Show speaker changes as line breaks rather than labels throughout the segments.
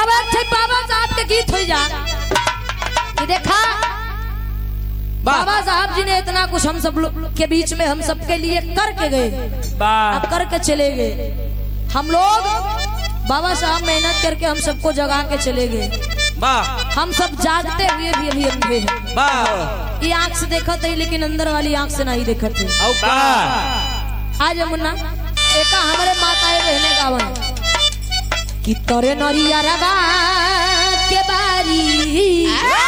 अब अच्छे बाबा साहब के गीत हो जा कि देखा बाबा साहब जी ने इतना कुछ हम सब लोग के बीच में हम सबके लिए करके गए, करके चले गए। हम लोग बाबा साहब मेहनत करके हम सबको जगा के चले गए। हम सब जागते हुए भी अभी अंधे हैं। ये आंख से देखा थे लेकिन अंदर वाली आंख से नहीं देखा थे। आज मुन्ना एका हमारे माताएं बहने गावन कि तोरे नरिया रबा के बारी,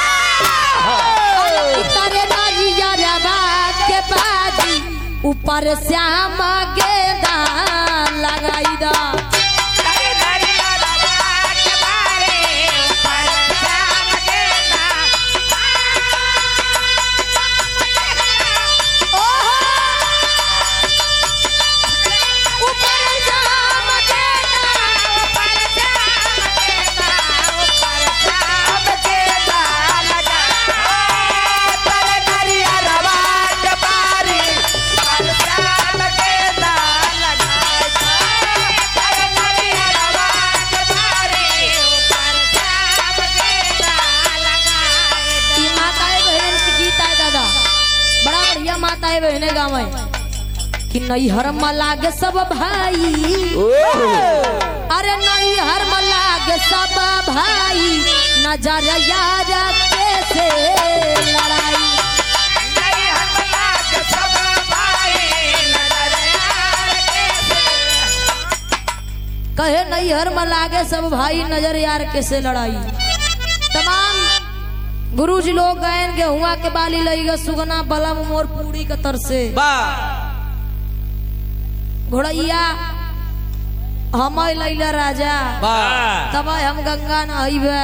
तोरे नरिया रबा के बारी ऊपर श्याम गेंदा लगाई दा। माताएं बहने गावे कि नैहर में लागे सब भाई, अरे नैहर में लागे सब भाई नजर यार कैसे लड़ाई। नैहर में लागे सब भाई नजर यार कैसे, कहे नैहर में लागे सब भाई नजर यार कैसे लड़ाई। तमाम गुरुजी लोग गायन गेहुआ के बाली लईगा सुगना बलम मोर पूरी के तर से घोड़ैया हम लैला राजा तब हम गंगा नहाइबे।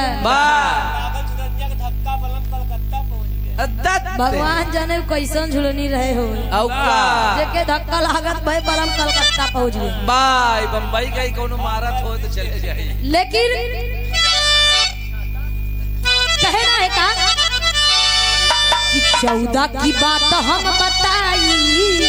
भगवान जाने कैसन झुलनी रहे हो जेके धक्का लागत भाई बलम कलकत्ता पहुंच गए।
बाय बम्बई का कोनो मारत हो तो चले जाए।
लेकिन कहना है का कि 14 की बात हम बताई,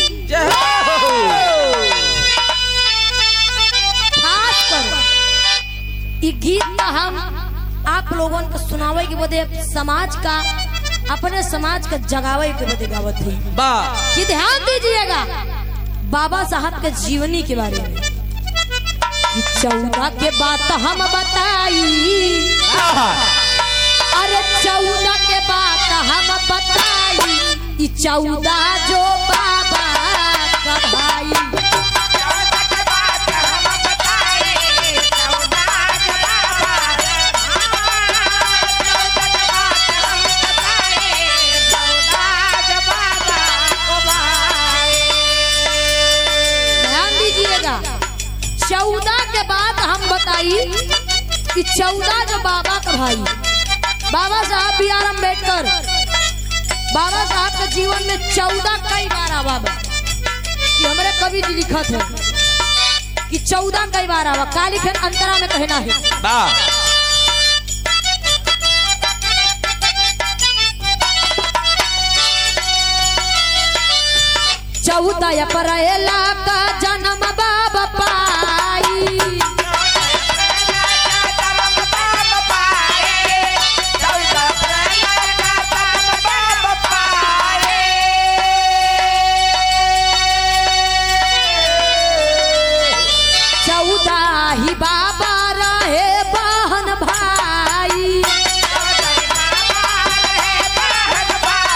खास कर ये गीत हम आप लोगों को सुनावे के बदे समाज का अपने समाज का जगावे के बदे गावत है। कि ध्यान दीजिएगा बाबा साहब के जीवनी के बारे में कि 14 के बात हम बताई, अरे 14 के बात हम बताई, 14 जो बाबा का भाई। 14 के बात हम बताई, 14 जो बाबा, 14 के बात हम बताई, 14 जो बाबा को भाई। ध्यान दीजिएगा 14 के बात हम बताई कि 14 जो बाबा का भाई। बाबा साहब बी आर अम्बेडकर बाबा साहब के जीवन में 14 कई बार आवा कि हमारे कवि जी लिखत है कि 14 कई बार आवा। का लिखे अंतरा में कहना है 14 अप्रैल का जन्म बाबा पाई, 14 ही बाबा रहे बहन भाई, 14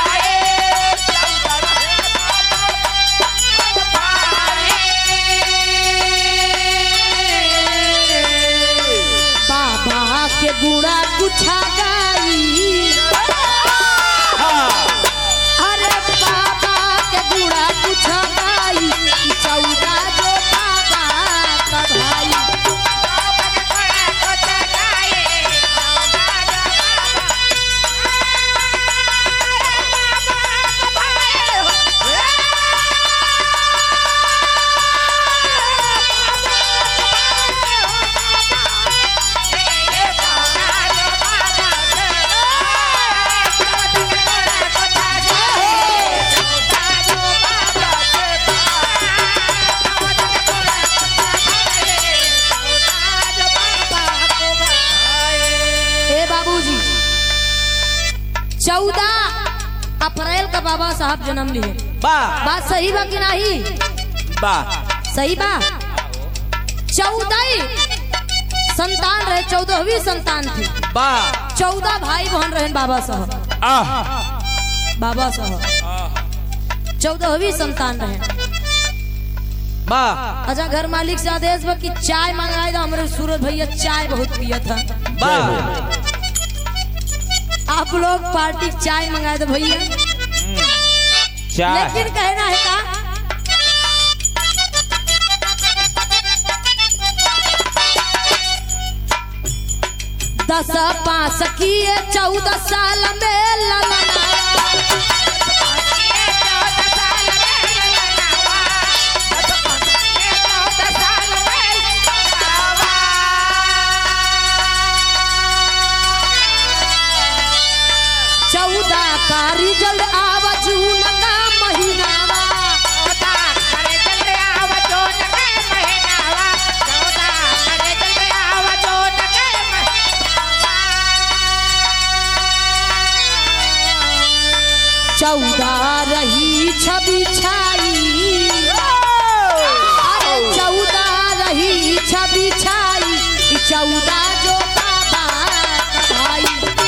बाबा के गुड़ा कुछा गाई, अरे बाबा के गुड़ा कुछा गाई, 14 जो बाबा का भाई। 14 अप्रैल का बाबा साहब जन्म लिए। बात सही बा कि नहीं? सही बा। 14 संतान रहे, 14वीं संतान थी। 14 भाई बहन रहे बाबा साहब। बाबा साहब 14वीं संतान रहे। अच्छा, घर मालिक से आदेश बा कि चाय मंगाए दो, हमारे सूरज भैया चाय बहुत पिया था। आप लोग पार्टी चाय मंगाए दो भैया। लेकिन कहना है का 10 पास किए 14 साल में ललना। का रिजल्ट आवा जून का महीनावा। चौदह रही छवि छाई। अरे 14 रही छवि छाई। 14 जो बाबा भाई।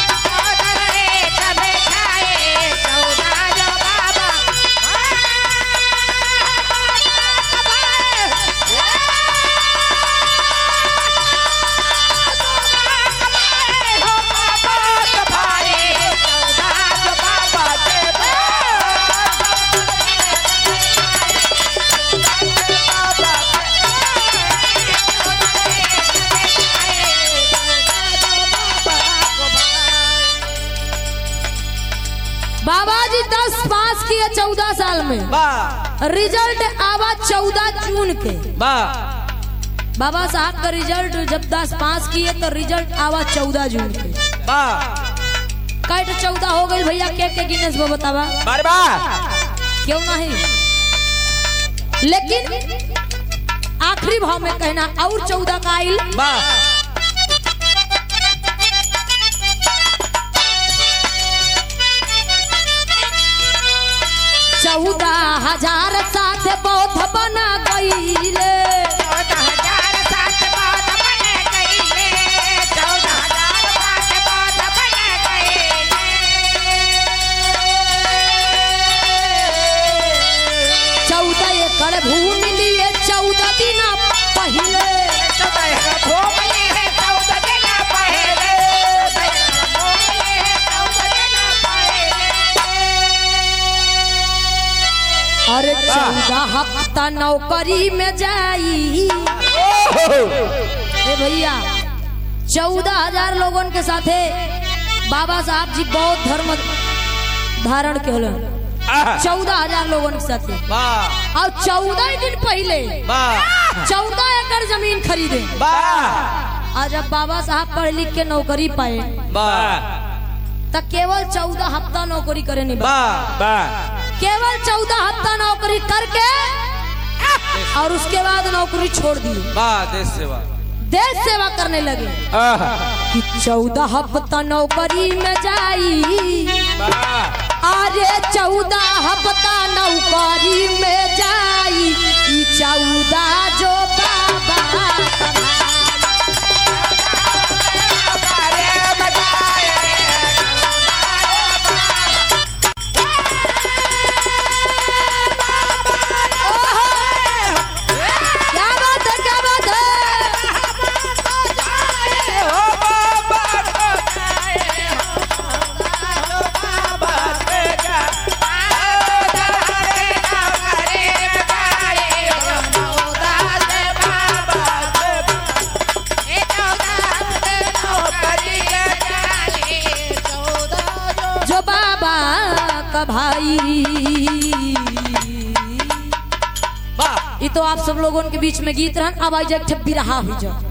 बाबा जी 10 पास किए 14 साल में। रिजल्ट आवा 14 जून के। बाबा साहब का रिजल्ट जब 10 पास किए तो रिजल्ट आवा 14 जून के। कैट 14 हो गई भैया, के गिनेस वो बतावा। क्यों नहीं? लेकिन आखिरी भाव में कहना और 14 का आइल। 14,000 साथ बौद्ध बना गईले।
14,000 साथ बौद्ध बना गईले। 14,000 साथ बौद्ध बना गईले।
14 एकड़ भूमि लिए 14 दिन पहले।
14 एकड़ भूमि लिए 14 दिन पहले। 14 दिन पहले।
अरे 14 हफ्ता नौकरी में जाई। ए भैया 14,000 लोगों के साथे बाबा साहब जी बौद्ध धर्म धारण के होलन। 14,000 लोगों के साथे और 14 दिन पहले 14 एकड़ जमीन खरीदे। आज जब बाबा साहब पढ़ लिख के नौकरी पाए तो केवल 14 हफ्ता नौकरी करे नहीं। केवल 14 हफ्ता नौकरी करके और उसके बाद नौकरी छोड़ दी। देश सेवा करने लगे कि 14 हफ्ता नौकरी में जाई। अरे 14 हफ्ता नौकरी में जाई। 14 जो बाबा भाई। ये तो आप सब लोगों के बीच में गीत रहन। अब आई जाए बिरहा हुई जा।